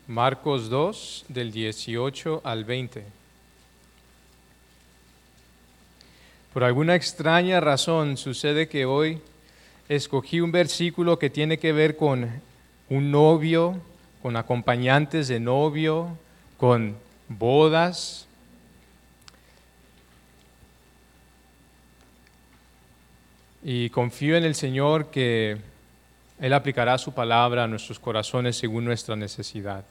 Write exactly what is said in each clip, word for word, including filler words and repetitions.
Marcos dos, del dieciocho al veinte. Por alguna extraña razón sucede que hoy escogí un versículo que tiene que ver con un novio, con acompañantes de novio, con bodas. Y confío en el Señor que Él aplicará su palabra a nuestros corazones según nuestra necesidad.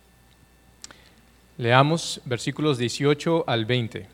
Leamos versículos dieciocho al veinte.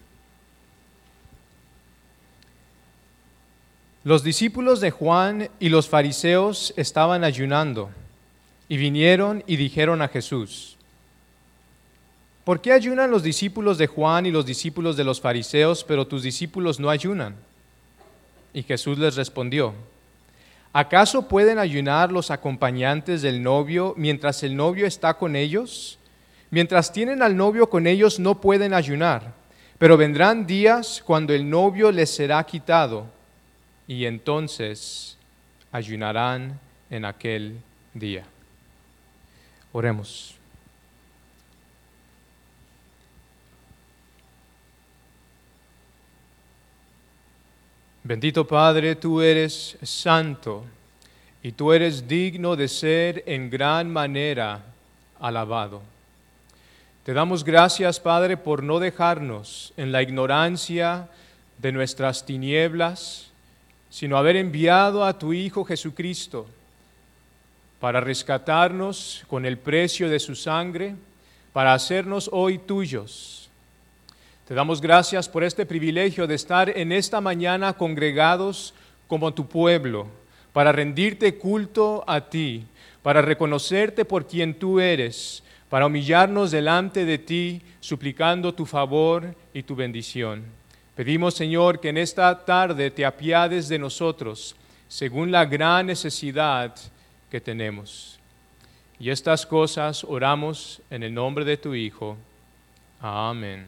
Los discípulos de Juan y los fariseos estaban ayunando y vinieron y dijeron a Jesús: ¿por qué ayunan los discípulos de Juan y los discípulos de los fariseos, pero tus discípulos no ayunan? Y Jesús les respondió: ¿acaso pueden ayunar los acompañantes del novio mientras el novio está con ellos? Mientras tienen al novio con ellos no pueden ayunar, pero vendrán días cuando el novio les será quitado, y entonces ayunarán en aquel día. Oremos. Bendito Padre, tú eres santo y tú eres digno de ser en gran manera alabado. Te damos gracias, Padre, por no dejarnos en la ignorancia de nuestras tinieblas, sino haber enviado a tu Hijo Jesucristo para rescatarnos con el precio de su sangre, para hacernos hoy tuyos. Te damos gracias por este privilegio de estar en esta mañana congregados como tu pueblo, para rendirte culto a ti, para reconocerte por quien tú eres, para humillarnos delante de ti, suplicando tu favor y tu bendición. Pedimos, Señor, que en esta tarde te apiades de nosotros, según la gran necesidad que tenemos. Y estas cosas oramos en el nombre de tu Hijo. Amén.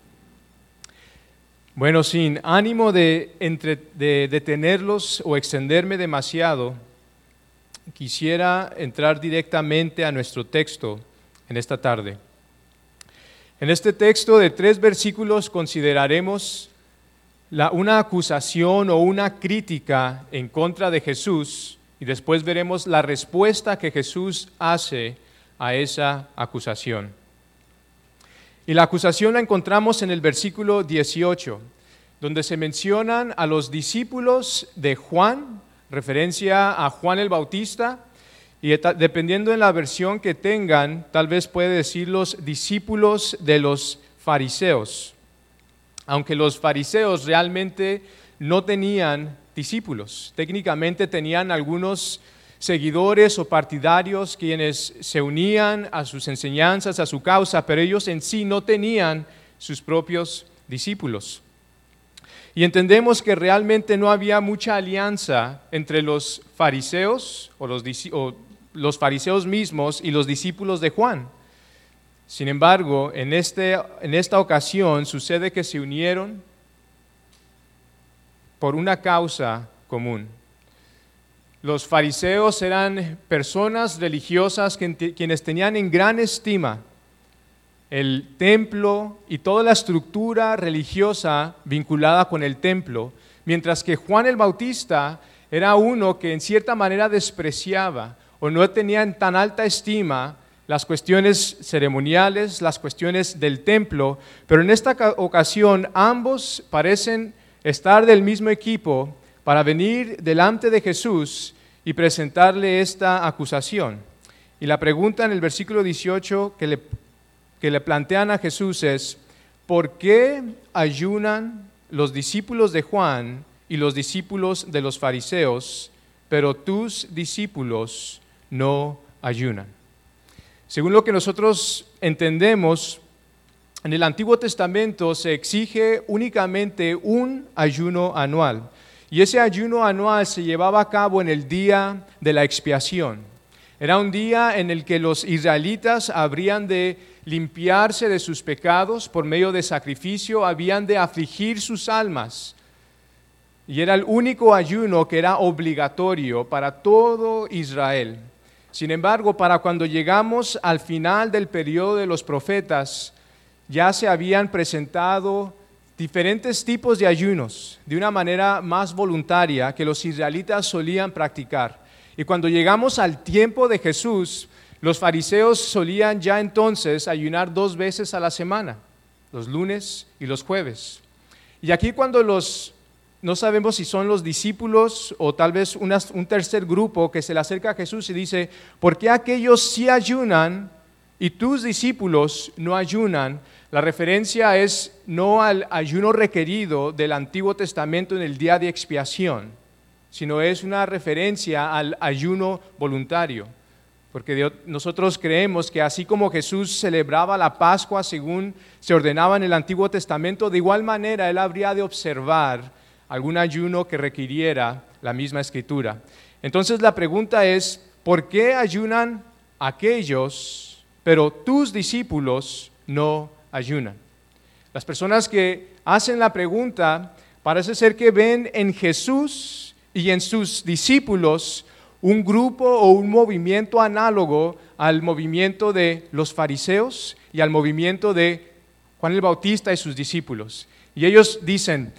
Bueno, sin ánimo de, entre, de detenerlos o extenderme demasiado, quisiera entrar directamente a nuestro texto en esta tarde. En este texto de tres versículos consideraremos la, una acusación o una crítica en contra de Jesús, y después veremos la respuesta que Jesús hace a esa acusación. Y la acusación la encontramos en el versículo dieciocho, donde se mencionan a los discípulos de Juan, referencia a Juan el Bautista, y dependiendo de la versión que tengan, tal vez puede decir los discípulos de los fariseos, aunque los fariseos realmente no tenían discípulos, técnicamente tenían algunos seguidores o partidarios quienes se unían a sus enseñanzas, a su causa, pero ellos en sí no tenían sus propios discípulos. Y entendemos que realmente no había mucha alianza entre los fariseos o los, o los fariseos mismos y los discípulos de Juan. Sin embargo, en, este, en esta ocasión sucede que se unieron por una causa común. Los fariseos eran personas religiosas quienes tenían en gran estima el templo y toda la estructura religiosa vinculada con el templo, mientras que Juan el Bautista era uno que en cierta manera despreciaba o no tenía en tan alta estima las cuestiones ceremoniales, las cuestiones del templo, pero en esta ocasión ambos parecen estar del mismo equipo para venir delante de Jesús y presentarle esta acusación. Y la pregunta en el versículo dieciocho que le, que le plantean a Jesús es: ¿por qué ayunan los discípulos de Juan y los discípulos de los fariseos, pero tus discípulos no ayunan? Según lo que nosotros entendemos, en el Antiguo Testamento se exige únicamente un ayuno anual. Y ese ayuno anual se llevaba a cabo en el día de la expiación. Era un día en el que los israelitas habrían de limpiarse de sus pecados por medio de sacrificio, habían de afligir sus almas. Y era el único ayuno que era obligatorio para todo Israel. Sin embargo, para cuando llegamos al final del periodo de los profetas, ya se habían presentado diferentes tipos de ayunos de una manera más voluntaria que los israelitas solían practicar. Y cuando llegamos al tiempo de Jesús, los fariseos solían ya entonces ayunar dos veces a la semana, los lunes y los jueves. Y aquí cuando los, no sabemos si son los discípulos o tal vez una, un tercer grupo que se le acerca a Jesús y dice, ¿por qué aquellos sí ayunan y tus discípulos no ayunan? La referencia es no al ayuno requerido del Antiguo Testamento en el día de expiación, sino es una referencia al ayuno voluntario. Porque Dios, nosotros creemos que así como Jesús celebraba la Pascua según se ordenaba en el Antiguo Testamento, de igual manera Él habría de observar algún ayuno que requiriera la misma Escritura. Entonces la pregunta es, ¿por qué ayunan aquellos, pero tus discípulos no ayunan? Las personas que hacen la pregunta parece ser que ven en Jesús y en sus discípulos un grupo o un movimiento análogo al movimiento de los fariseos y al movimiento de Juan el Bautista y sus discípulos. Y ellos dicen,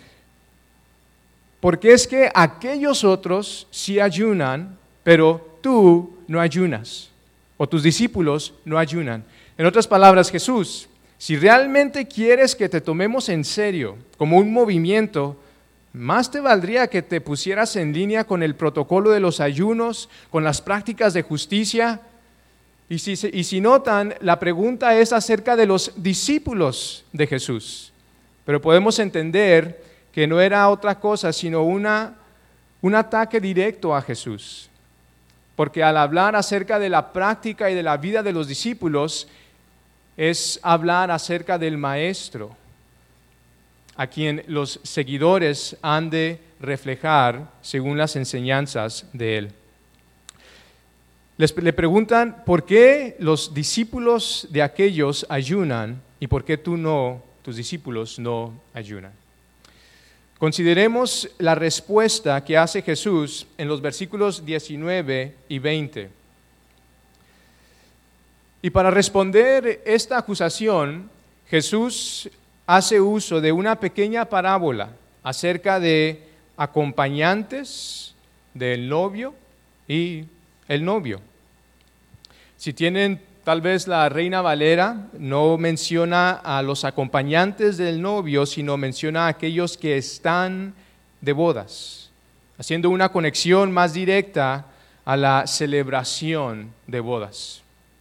¿por qué es que aquellos otros sí ayunan, pero tú no ayunas? O tus discípulos no ayunan. En otras palabras, Jesús, si realmente quieres que te tomemos en serio como un movimiento, más te valdría que te pusieras en línea con el protocolo de los ayunos, con las prácticas de justicia. Y si, y si notan, la pregunta es acerca de los discípulos de Jesús. Pero podemos entender que no era otra cosa sino una, un ataque directo a Jesús. Porque al hablar acerca de la práctica y de la vida de los discípulos, es hablar acerca del Maestro, a quien los seguidores han de reflejar según las enseñanzas de Él. Les, le preguntan, ¿por qué los discípulos de aquellos ayunan y por qué tú no, tus discípulos no ayunan? Consideremos la respuesta que hace Jesús en los versículos diecinueve y veinte. Y para responder esta acusación, Jesús hace uso de una pequeña parábola acerca de acompañantes del novio y el novio. Si tienen tal vez la Reina Valera, no menciona a los acompañantes del novio, sino menciona a aquellos que están de bodas, haciendo una conexión más directa a la celebración de bodas.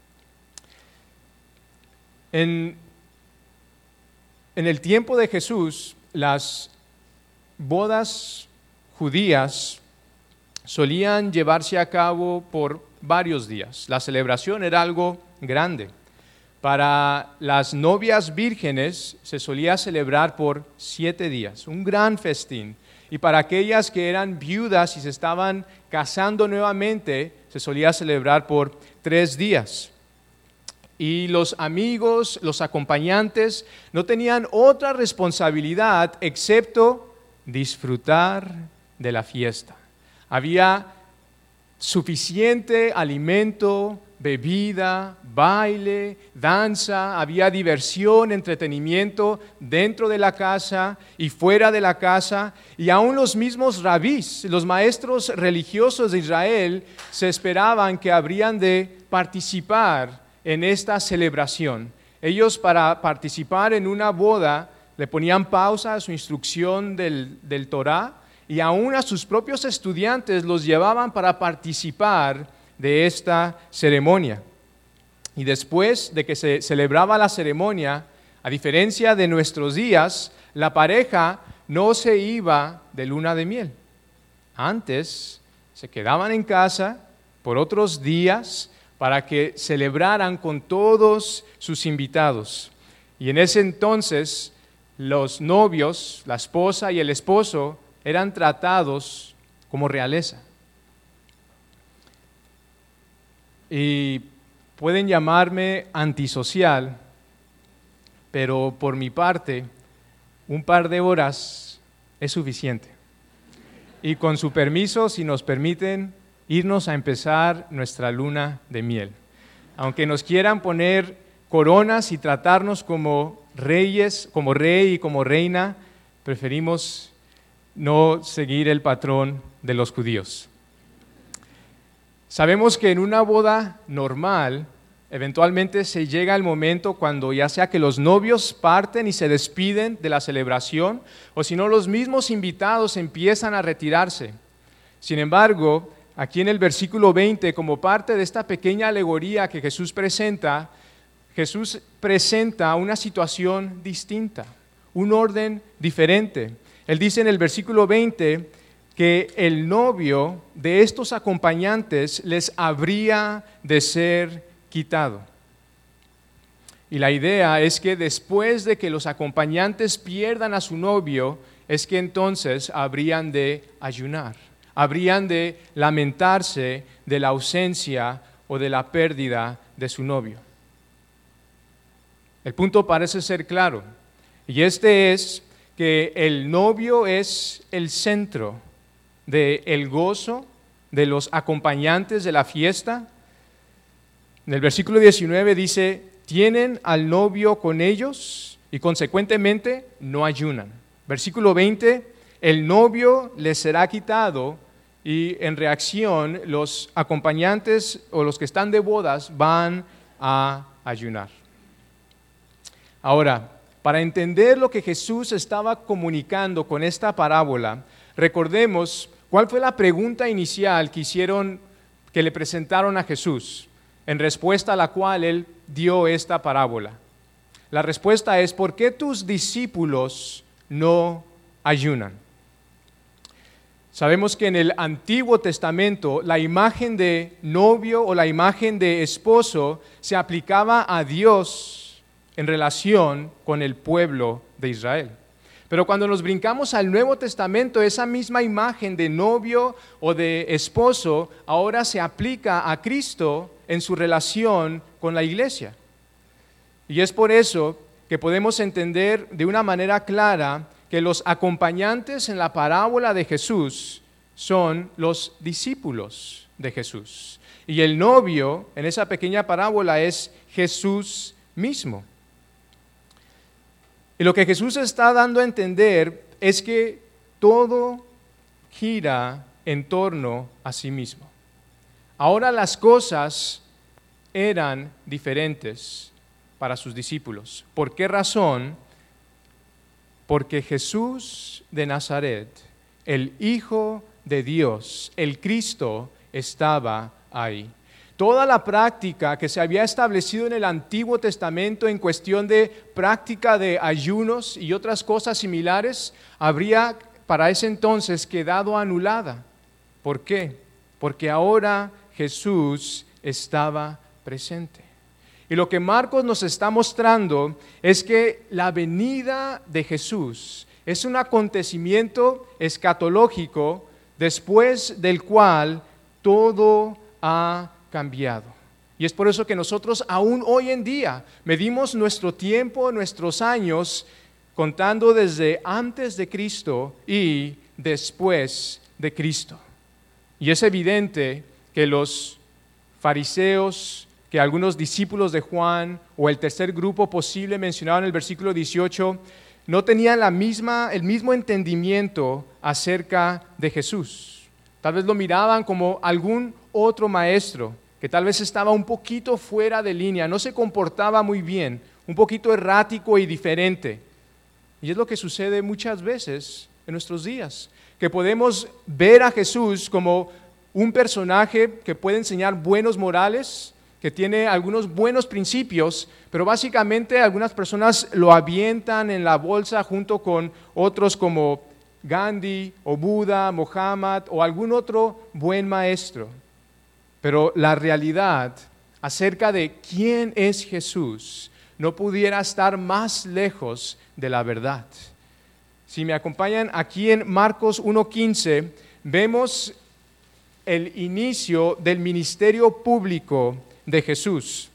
En En el tiempo de Jesús, las bodas judías solían llevarse a cabo por varios días. La celebración era algo grande. Para las novias vírgenes se solía celebrar por siete días, un gran festín. Y para aquellas que eran viudas y se estaban casando nuevamente, se solía celebrar por tres días. Y los amigos, los acompañantes, no tenían otra responsabilidad excepto disfrutar de la fiesta. Había suficiente alimento, bebida, baile, danza, había diversión, entretenimiento dentro de la casa y fuera de la casa. Y aún los mismos rabís, los maestros religiosos de Israel, se esperaban que habrían de participar en esta celebración. Ellos, para participar en una boda, le ponían pausa a su instrucción del, del Torá y aún a sus propios estudiantes los llevaban para participar de esta ceremonia. Y después de que se celebraba la ceremonia, a diferencia de nuestros días, la pareja no se iba de luna de miel. Antes se quedaban en casa por otros días para que celebraran con todos sus invitados. Y en ese entonces los novios, la esposa y el esposo eran tratados como realeza. Y pueden llamarme antisocial, pero por mi parte, un par de horas es suficiente. Y con su permiso, si nos permiten, irnos a empezar nuestra luna de miel. Aunque nos quieran poner coronas y tratarnos como reyes, como rey y como reina, preferimos no seguir el patrón de los judíos. Sabemos que en una boda normal, eventualmente se llega el momento cuando ya sea que los novios parten y se despiden de la celebración, o si no, los mismos invitados empiezan a retirarse. Sin embargo, aquí en el versículo veinte, como parte de esta pequeña alegoría que Jesús presenta, Jesús presenta una situación distinta, un orden diferente. Él dice en el versículo veinte que el novio de estos acompañantes les habría de ser quitado. Y la idea es que después de que los acompañantes pierdan a su novio, es que entonces habrían de ayunar, habrían de lamentarse de la ausencia o de la pérdida de su novio. El punto parece ser claro, y este es que el novio es el centro del gozo de los acompañantes de la fiesta. En el versículo diecinueve dice, tienen al novio con ellos y consecuentemente no ayunan. Versículo veinte, el novio les será quitado y en reacción los acompañantes o los que están de bodas van a ayunar. Ahora, para entender lo que Jesús estaba comunicando con esta parábola, recordemos cuál fue la pregunta inicial que hicieron, que le presentaron a Jesús, en respuesta a la cual él dio esta parábola. La respuesta es, ¿por qué tus discípulos no ayunan? Sabemos que en el Antiguo Testamento la imagen de novio o la imagen de esposo se aplicaba a Dios en relación con el pueblo de Israel. Pero cuando nos brincamos al Nuevo Testamento, esa misma imagen de novio o de esposo ahora se aplica a Cristo en su relación con la iglesia. Y es por eso que podemos entender de una manera clara que los acompañantes en la parábola de Jesús son los discípulos de Jesús. Y el novio en esa pequeña parábola es Jesús mismo. Y lo que Jesús está dando a entender es que todo gira en torno a sí mismo. Ahora las cosas eran diferentes para sus discípulos. ¿Por qué razón? Porque Jesús de Nazaret, el Hijo de Dios, el Cristo, estaba ahí. Toda la práctica que se había establecido en el Antiguo Testamento en cuestión de práctica de ayunos y otras cosas similares, habría para ese entonces quedado anulada. ¿Por qué? Porque ahora Jesús estaba presente. Y lo que Marcos nos está mostrando es que la venida de Jesús es un acontecimiento escatológico después del cual todo ha cambiado. Y es por eso que nosotros aún hoy en día medimos nuestro tiempo, nuestros años, contando desde antes de Cristo y después de Cristo. Y es evidente que los fariseos, que algunos discípulos de Juan o el tercer grupo posible mencionado en el versículo dieciocho, no tenían la misma, el mismo entendimiento acerca de Jesús. Tal vez lo miraban como algún otro maestro que tal vez estaba un poquito fuera de línea, no se comportaba muy bien, un poquito errático y diferente. Y es lo que sucede muchas veces en nuestros días, que podemos ver a Jesús como un personaje que puede enseñar buenos modales, que tiene algunos buenos principios, pero básicamente algunas personas lo avientan en la bolsa junto con otros como Gandhi o Buda, Mohammed o algún otro buen maestro. Pero la realidad acerca de quién es Jesús no pudiera estar más lejos de la verdad. Si me acompañan aquí en Marcos uno quince, vemos el inicio del ministerio público de Jesús.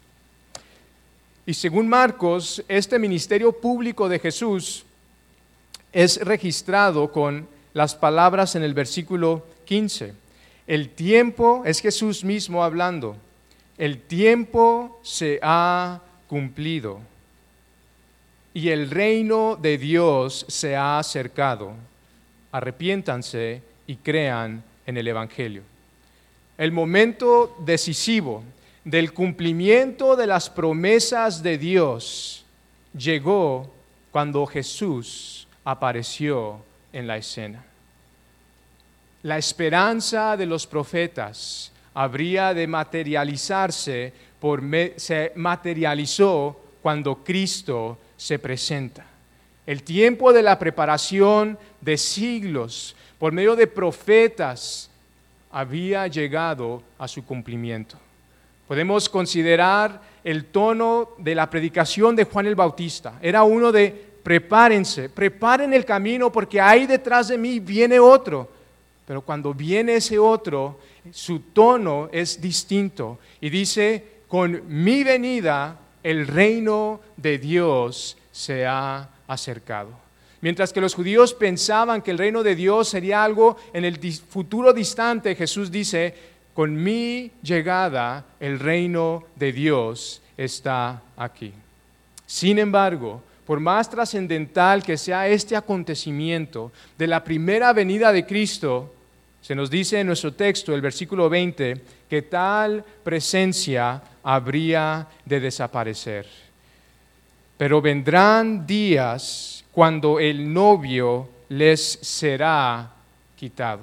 Y según Marcos, este ministerio público de Jesús es registrado con las palabras en el versículo quince. el tiempo, es Jesús mismo hablando, el tiempo se ha cumplido y el reino de Dios se ha acercado. Arrepiéntanse y crean en el Evangelio. El momento decisivo del cumplimiento de las promesas de Dios llegó cuando Jesús apareció en la escena. La esperanza de los profetas habría de materializarse, por me, se materializó cuando Cristo se presenta. El tiempo de la preparación de siglos por medio de profetas había llegado a su cumplimiento. Podemos considerar el tono de la predicación de Juan el Bautista. Era uno de prepárense, preparen el camino porque ahí detrás de mí viene otro. Pero cuando viene ese otro, su tono es distinto y dice, con mi venida el reino de Dios se ha acercado. Mientras que los judíos pensaban que el reino de Dios sería algo en el futuro distante, Jesús dice, con mi llegada el reino de Dios está aquí. Sin embargo, por más trascendental que sea este acontecimiento de la primera venida de Cristo, se nos dice en nuestro texto, el versículo veinte, que tal presencia habría de desaparecer. Pero vendrán días cuando el novio les será quitado.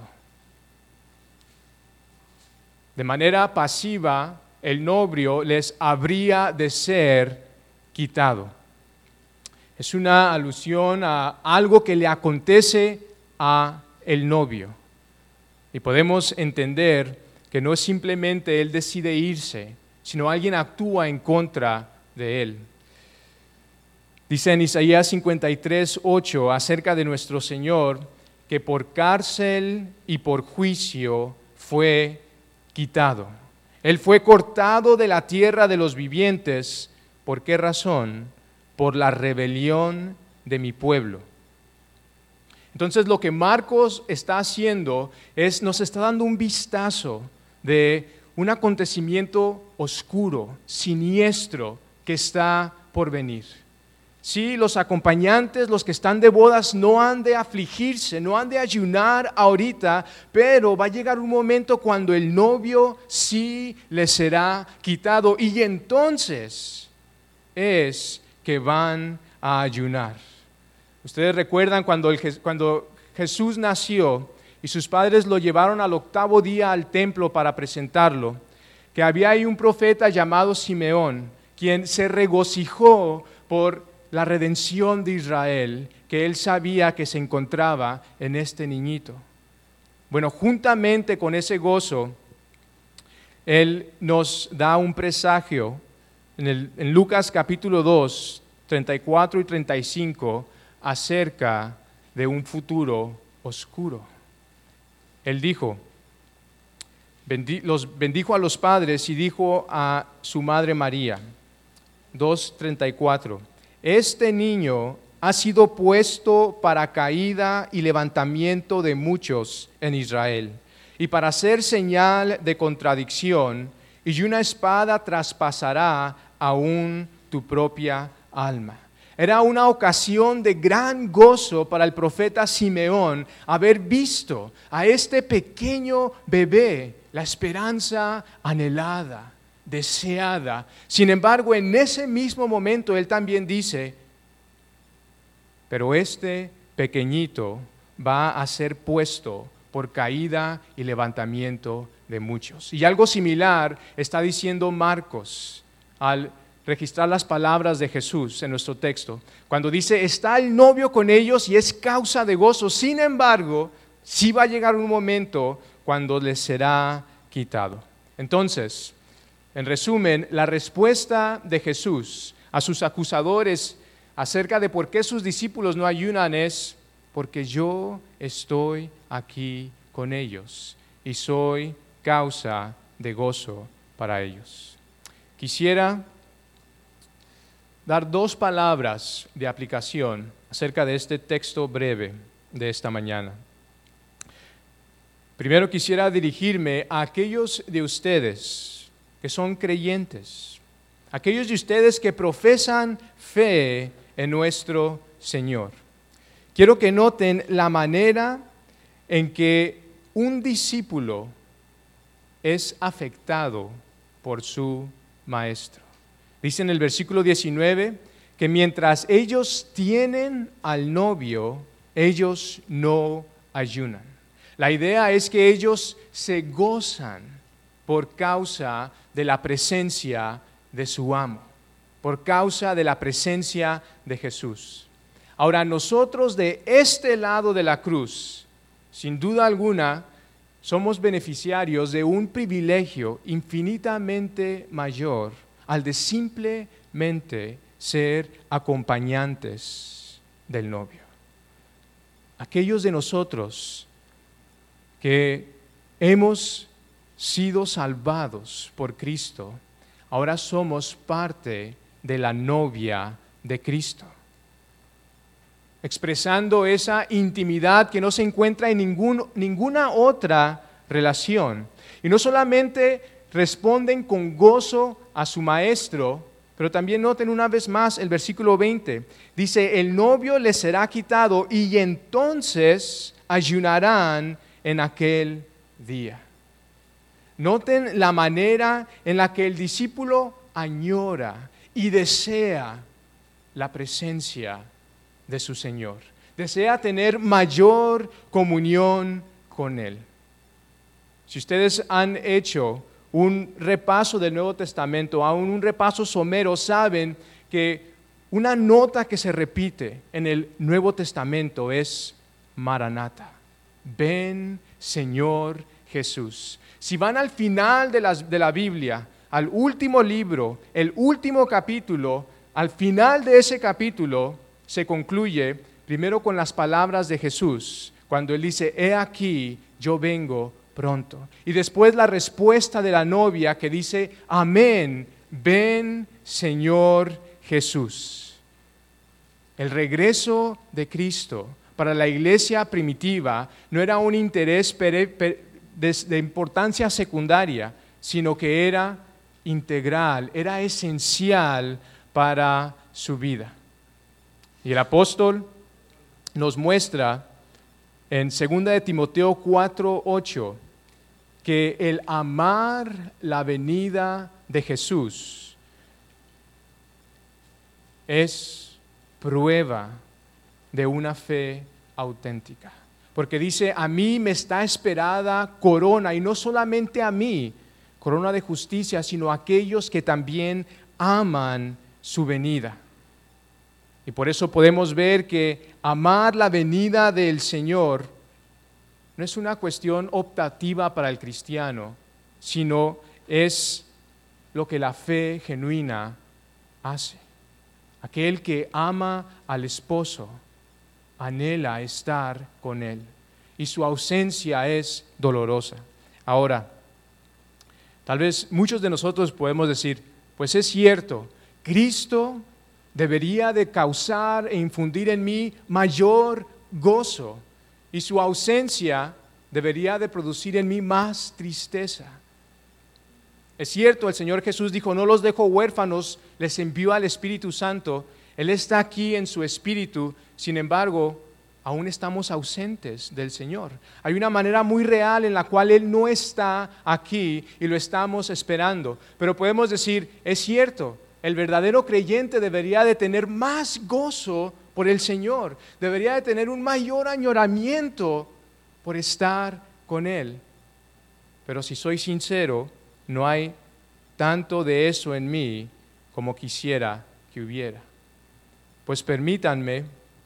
De manera pasiva, el novio les habría de ser quitado. Es una alusión a algo que le acontece a el novio. Y podemos entender que no es simplemente él decide irse, sino alguien actúa en contra de él. Dice en Isaías cincuenta y tres, ocho, acerca de nuestro Señor, que por cárcel y por juicio fue quitado. Él fue cortado de la tierra de los vivientes. ¿Por qué razón? Por la rebelión de mi pueblo. Entonces lo que Marcos está haciendo es, nos está dando un vistazo de un acontecimiento oscuro, siniestro, que está por venir. Sí, los acompañantes, los que están de bodas, no han de afligirse, no han de ayunar ahorita, pero va a llegar un momento cuando el novio sí les será quitado y entonces es que van a ayunar. Ustedes recuerdan cuando, el, cuando Jesús nació y sus padres lo llevaron al octavo día al templo para presentarlo, que había ahí un profeta llamado Simeón, quien se regocijó por la redención de Israel, que él sabía que se encontraba en este niñito. Bueno, juntamente con ese gozo, él nos da un presagio en, el, en Lucas capítulo dos, treinta y cuatro y treinta y cinco, acerca de un futuro oscuro. Él dijo, bendi, los bendijo a los padres y dijo a su madre María, dos treinta y cuatro, este niño ha sido puesto para caída y levantamiento de muchos en Israel, y para ser señal de contradicción, y una espada traspasará aún tu propia alma. Era una ocasión de gran gozo para el profeta Simeón haber visto a este pequeño bebé, la esperanza anhelada, deseada. Sin embargo, en ese mismo momento él también dice, pero este pequeñito va a ser puesto por caída y levantamiento de muchos. Y algo similar está diciendo Marcos al registrar las palabras de Jesús en nuestro texto, cuando dice, está el novio con ellos y es causa de gozo. Sin embargo, sí va a llegar un momento cuando les será quitado. Entonces, en resumen, la respuesta de Jesús a sus acusadores acerca de por qué sus discípulos no ayunan es, porque yo estoy aquí con ellos y soy causa de gozo para ellos. Quisiera dar dos palabras de aplicación acerca de este texto breve de esta mañana. Primero quisiera dirigirme a aquellos de ustedes que son creyentes, aquellos de ustedes que profesan fe en nuestro Señor. Quiero que noten la manera en que un discípulo es afectado por su maestro. Dice en el versículo diecinueve que mientras ellos tienen al novio, ellos no ayunan. La idea es que ellos se gozan por causa de la presencia de su amo, por causa de la presencia de Jesús. Ahora, nosotros de este lado de la cruz, sin duda alguna, somos beneficiarios de un privilegio infinitamente mayor al de simplemente ser acompañantes del novio. Aquellos de nosotros que hemos sido salvados por Cristo, ahora somos parte de la novia de Cristo, expresando esa intimidad que no se encuentra en ningún, ninguna otra relación. Y no solamente responden con gozo a su maestro, pero también noten una vez más el versículo veinte. Dice, el novio les será quitado y entonces ayunarán en aquel día. Noten la manera en la que el discípulo añora y desea la presencia de su Señor. Desea tener mayor comunión con Él. Si ustedes han hecho un repaso del Nuevo Testamento, aún un repaso somero, saben que una nota que se repite en el Nuevo Testamento es Maranata. Ven, Señor Jesús. Si van al final de, las, de la Biblia, al último libro, el último capítulo, al final de ese capítulo se concluye primero con las palabras de Jesús, cuando Él dice, he aquí, yo vengo pronto. Y después la respuesta de la novia que dice, amén, ven, Señor Jesús. El regreso de Cristo para la iglesia primitiva no era un interés pere, per, de, de importancia secundaria, sino que era integral, era esencial para su vida. Y el apóstol nos muestra en segunda de Timoteo cuatro ocho que el amar la venida de Jesús es prueba de una fe auténtica. Porque dice, a mí me está esperada corona, y no solamente a mí, corona de justicia, sino a aquellos que también aman su venida. Y por eso podemos ver que amar la venida del Señor no es una cuestión optativa para el cristiano, sino es lo que la fe genuina hace. Aquel que ama al esposo anhela estar con él, y su ausencia es dolorosa. Ahora, tal vez muchos de nosotros podemos decir, pues es cierto, Cristo debería de causar e infundir en mí mayor gozo, y su ausencia debería de producir en mí más tristeza. Es cierto, el Señor Jesús dijo, no los dejo huérfanos, les envío al Espíritu Santo. Él está aquí en su Espíritu, sin embargo, aún estamos ausentes del Señor. Hay una manera muy real en la cual Él no está aquí y lo estamos esperando. Pero podemos decir, es cierto, el verdadero creyente debería de tener más gozo por el Señor, debería de tener un mayor añoramiento por estar con Él. Pero si soy sincero, no hay tanto de eso en mí como quisiera que hubiera. Pues permítanme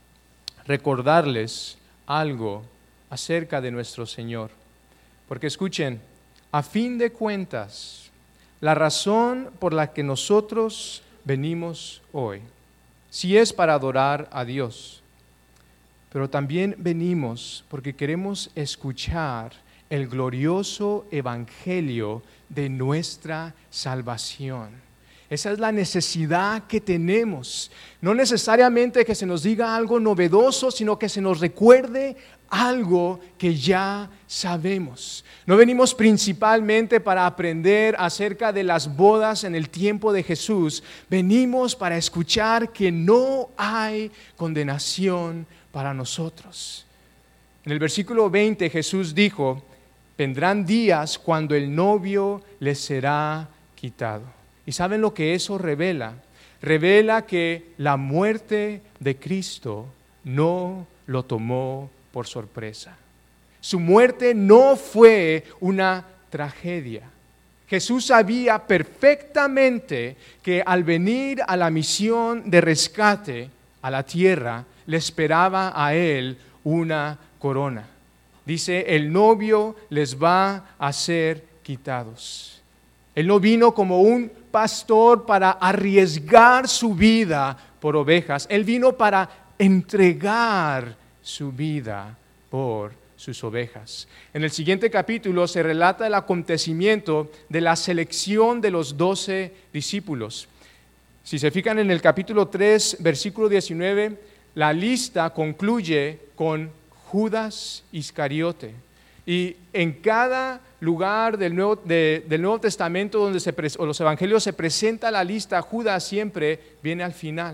recordarles algo acerca de nuestro Señor. Porque escuchen, a fin de cuentas, la razón por la que nosotros venimos hoy, sí es para adorar a Dios, pero también venimos porque queremos escuchar el glorioso evangelio de nuestra salvación. Esa es la necesidad que tenemos. No necesariamente que se nos diga algo novedoso, sino que se nos recuerde algo que ya sabemos. No venimos principalmente para aprender acerca de las bodas en el tiempo de Jesús. Venimos para escuchar que no hay condenación para nosotros. En el versículo veinte Jesús dijo: vendrán días cuando el novio les será quitado. ¿Y saben lo que eso revela? Revela que la muerte de Cristo no lo tomó por sorpresa. Su muerte no fue una tragedia. Jesús sabía perfectamente que al venir a la misión de rescate a la tierra, le esperaba a él una corona. Dice, el novio les va a ser quitados. Él no vino como un pastor para arriesgar su vida por ovejas. Él vino para entregar su vida por sus ovejas. En el siguiente capítulo se relata el acontecimiento de la selección de los doce discípulos. Si se fijan en el capítulo tres, versículo diecinueve, la lista concluye con Judas Iscariote. Y en cada lugar del Nuevo, de, del Nuevo Testamento donde se, o los evangelios se presenta la lista, Judas siempre viene al final.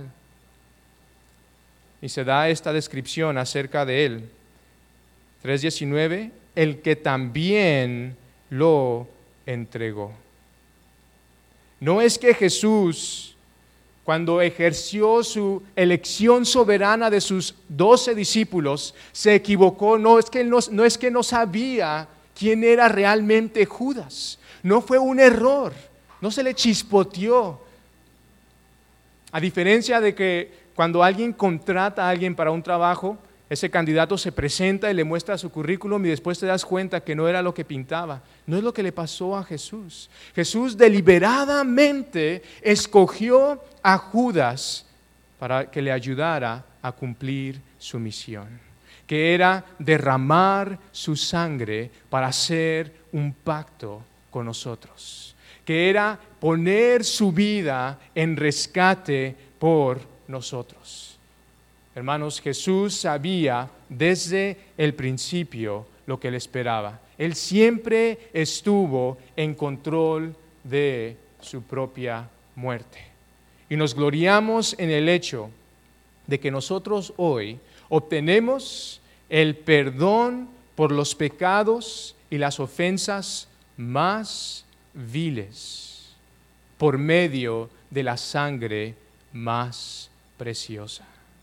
Y se da esta descripción acerca de él. tres diecinueve, el que también lo entregó. No es que Jesús, cuando ejerció su elección soberana de sus doce discípulos, se equivocó. No es que no, no es que no sabía quién era realmente Judas. No fue un error, no se le chispoteó. A diferencia de que cuando alguien contrata a alguien para un trabajo, ese candidato se presenta y le muestra su currículum y después te das cuenta que no era lo que pintaba. No es lo que le pasó a Jesús. Jesús deliberadamente escogió a Judas para que le ayudara a cumplir su misión, que era derramar su sangre para hacer un pacto con nosotros, que era poner su vida en rescate por nosotros. Hermanos, Jesús sabía desde el principio lo que le esperaba. Él siempre estuvo en control de su propia muerte. Y nos gloriamos en el hecho de que nosotros hoy obtenemos el perdón por los pecados y las ofensas más viles por medio de la sangre más preciosa.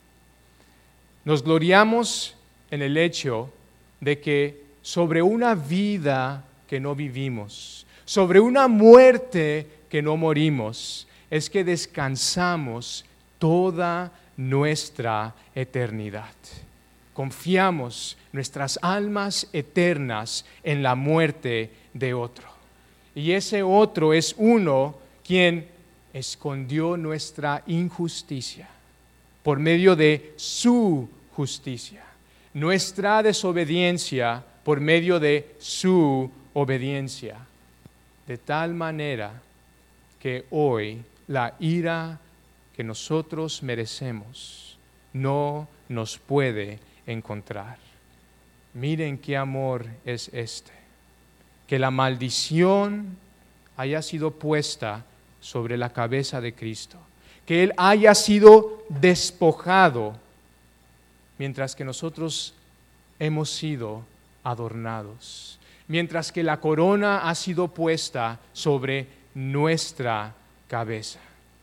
Nos gloriamos en el hecho de que sobre una vida que no vivimos, sobre una muerte que no morimos, es que descansamos toda nuestra eternidad. Confiamos nuestras almas eternas en la muerte de otro. Y ese otro es uno quien escondió nuestra injusticia por medio de su justicia, nuestra desobediencia por medio de su obediencia, de tal manera que hoy la ira que nosotros merecemos no nos puede encontrar. Miren qué amor es este, que la maldición haya sido puesta sobre la cabeza de Cristo, que Él haya sido despojado, mientras que nosotros hemos sido adornados, mientras que la corona ha sido puesta sobre nuestra cabeza.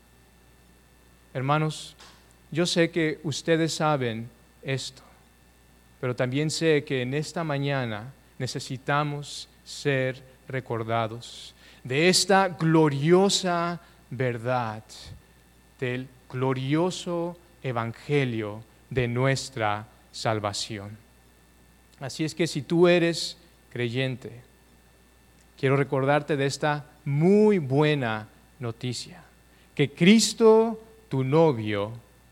Hermanos, yo sé que ustedes saben esto, pero también sé que en esta mañana necesitamos ser recordados de esta gloriosa verdad, del glorioso evangelio de nuestra salvación. Así es que si tú eres creyente, quiero recordarte de esta muy buena noticia, que Cristo, tu novio,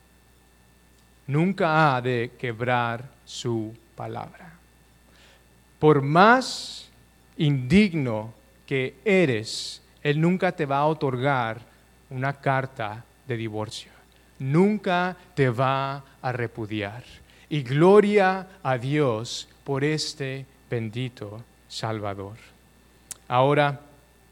nunca ha de quebrar su palabra. Por más indigno que eres, Él nunca te va a otorgar una carta de divorcio. Nunca te va a repudiar. Y gloria a Dios por este bendito Salvador. Ahora,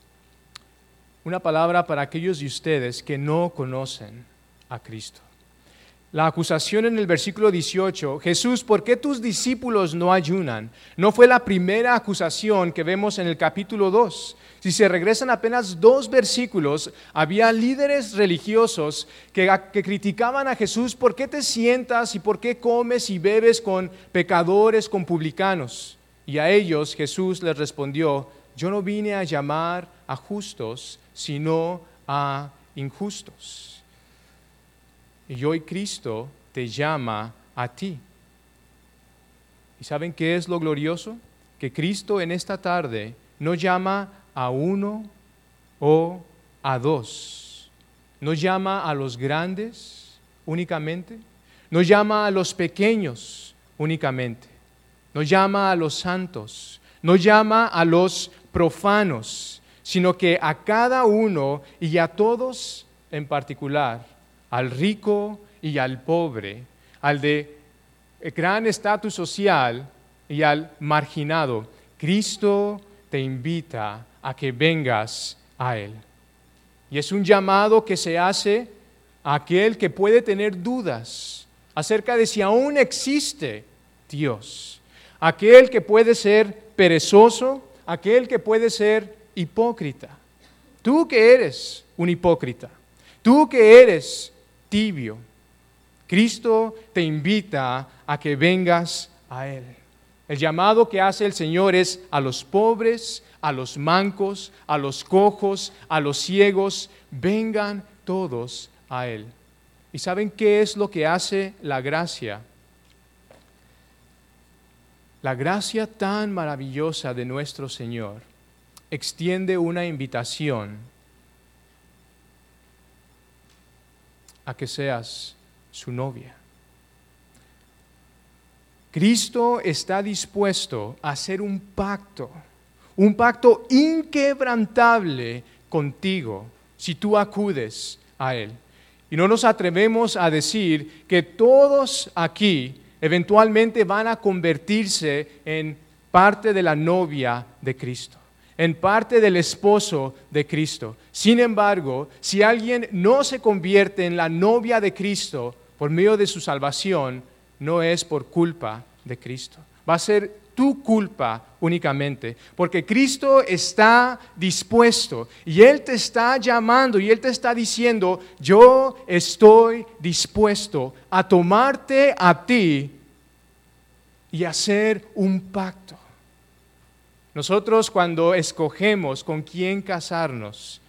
una palabra para aquellos de ustedes que no conocen a Cristo. La acusación en el versículo dieciocho, Jesús, ¿por qué tus discípulos no ayunan? No fue la primera acusación que vemos en el capítulo dos. Si se regresan apenas dos versículos, había líderes religiosos que, que criticaban a Jesús, ¿por qué te sientas y por qué comes y bebes con pecadores, con publicanos? Y a ellos Jesús les respondió, yo no vine a llamar a justos, sino a injustos. Y hoy Cristo te llama a ti. ¿Y saben qué es lo glorioso? Que Cristo en esta tarde no llama a uno o a dos. No llama a los grandes únicamente. No llama a los pequeños únicamente. No llama a los santos. No llama a los profanos, sino que a cada uno y a todos en particular, al rico y al pobre, al de gran estatus social y al marginado. Cristo te invita a que vengas a Él. Y es un llamado que se hace a aquel que puede tener dudas acerca de si aún existe Dios. Aquel que puede ser perezoso, aquel que puede ser hipócrita. Tú que eres un hipócrita, tú que eres tibio, Cristo te invita a que vengas a Él. El llamado que hace el Señor es a los pobres, a los mancos, a los cojos, a los ciegos, vengan todos a Él. ¿Y saben qué es lo que hace la gracia? La gracia tan maravillosa de nuestro Señor extiende una invitación a que seas su novia. Cristo está dispuesto a hacer un pacto, un pacto inquebrantable contigo si tú acudes a Él. Y no nos atrevemos a decir que todos aquí eventualmente van a convertirse en parte de la novia de Cristo, en parte del esposo de Cristo. Sin embargo, si alguien no se convierte en la novia de Cristo por medio de su salvación, no es por culpa de Cristo. Va a ser tu culpa únicamente, porque Cristo está dispuesto y Él te está llamando y Él te está diciendo, yo estoy dispuesto a tomarte a ti y hacer un pacto. Nosotros cuando escogemos con quién casarnos,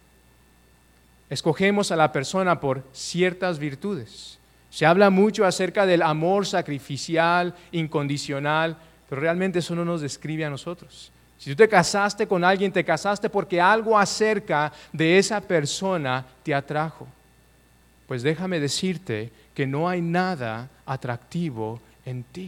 escogemos a la persona por ciertas virtudes. Se habla mucho acerca del amor sacrificial, incondicional, pero realmente eso no nos describe a nosotros. Si tú te casaste con alguien, te casaste porque algo acerca de esa persona te atrajo. Pues déjame decirte que no hay nada atractivo en ti.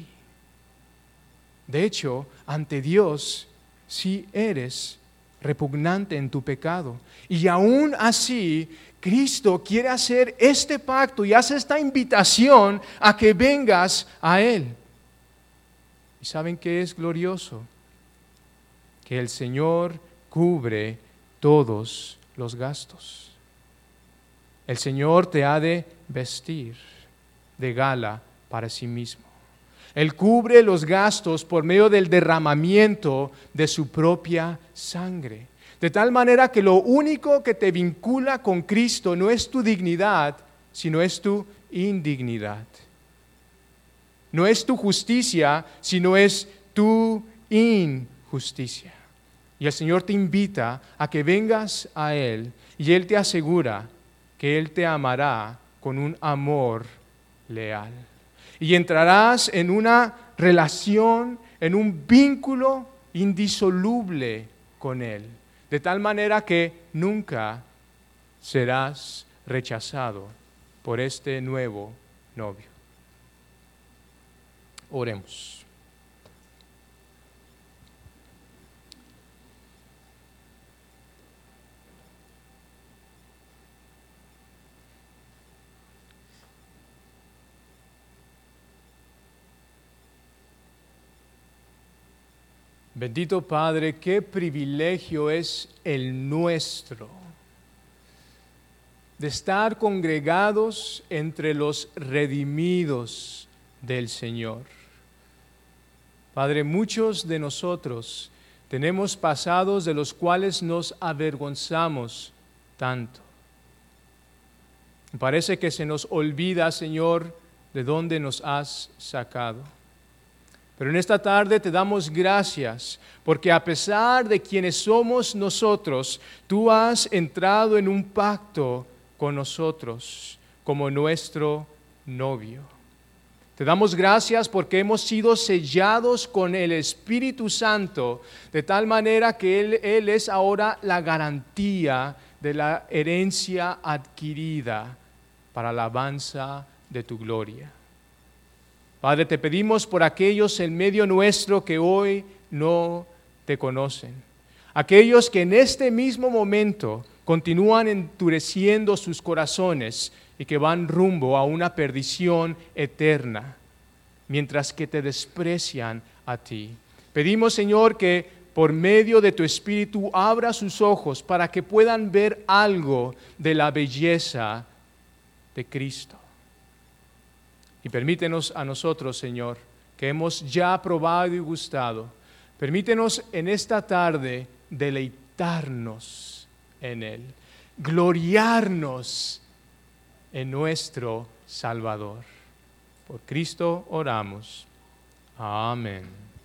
De hecho, ante Dios, sí eres repugnante en tu pecado. Y aún así, Cristo quiere hacer este pacto y hace esta invitación a que vengas a Él. ¿Y saben qué es glorioso? Que el Señor cubre todos los gastos. El Señor te ha de vestir de gala para sí mismo. Él cubre los gastos por medio del derramamiento de su propia sangre. De tal manera que lo único que te vincula con Cristo no es tu dignidad, sino es tu indignidad. No es tu justicia, sino es tu injusticia. Y el Señor te invita a que vengas a Él y Él te asegura que Él te amará con un amor leal. Y entrarás en una relación, en un vínculo indisoluble con Él. De tal manera que nunca serás rechazado por este nuevo novio. Oremos. Bendito Padre, qué privilegio es el nuestro de estar congregados entre los redimidos del Señor. Padre, muchos de nosotros tenemos pasados de los cuales nos avergonzamos tanto. Parece que se nos olvida, Señor, de dónde nos has sacado. Pero en esta tarde te damos gracias, porque a pesar de quienes somos nosotros, tú has entrado en un pacto con nosotros como nuestro novio. Te damos gracias porque hemos sido sellados con el Espíritu Santo, de tal manera que Él, Él es ahora la garantía de la herencia adquirida para la alabanza de tu gloria. Padre, te pedimos por aquellos en medio nuestro que hoy no te conocen, aquellos que en este mismo momento continúan endureciendo sus corazones y que van rumbo a una perdición eterna, mientras que te desprecian a ti. Pedimos, Señor, que por medio de tu Espíritu abra sus ojos para que puedan ver algo de la belleza de Cristo. Y permítenos a nosotros, Señor, que hemos ya probado y gustado, permítenos en esta tarde deleitarnos en Él, gloriarnos en nuestro Salvador. Por Cristo oramos. Amén.